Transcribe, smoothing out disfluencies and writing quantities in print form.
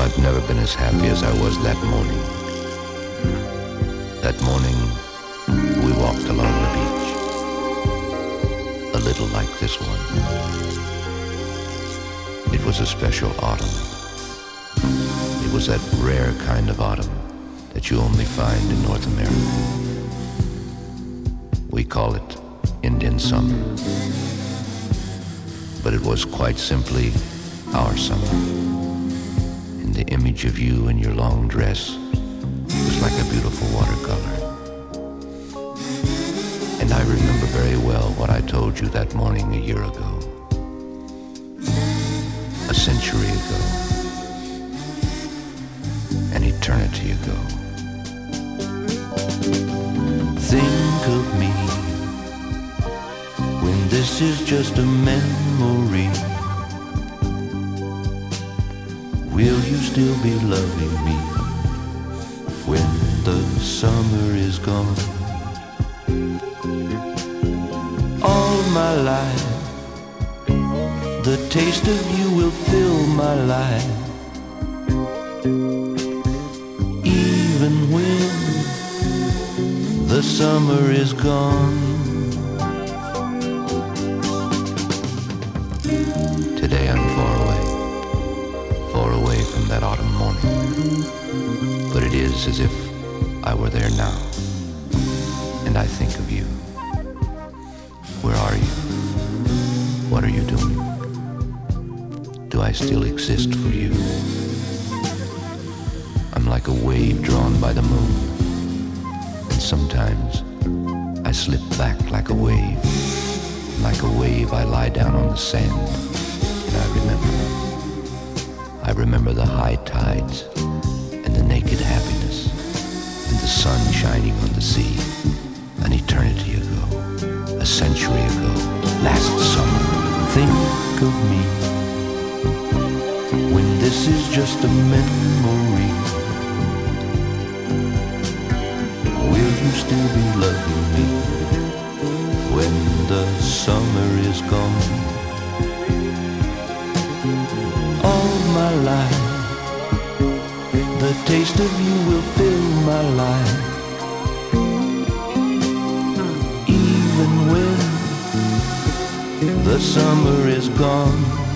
I've never been as happy as I was that morning. That morning, we walked along the beach, a little like this one. It was a special autumn. It was that rare kind of autumn that you only find in North America. We call it Indian summer. But it was quite simply our summer. And the image of you in your long dress was like a beautiful watercolor. And I remember very well what I told you that morning a year ago, a century ago, an eternity ago. Think of me when this is just a memory. Will you still be loving me when the summer is gone? All my life, the taste of you will fill my life. Even when the summer is gone. Today I'm far away from that autumn morning. But it is as if I were there now, and I think of you. Where are you? What are you doing? Do I still exist for you? I'm like a wave drawn by the moon, and sometimes I slip back like a wave. Like a wave I lie down on the sand, and I remember the high tides and the naked happiness and the sun shining on the sea. An eternity ago, a century ago, last summer. Think of me when this is just a memory. Will you still be loving me when the summer is gone? All my life, the taste of you will fill my life. Even when the summer is gone.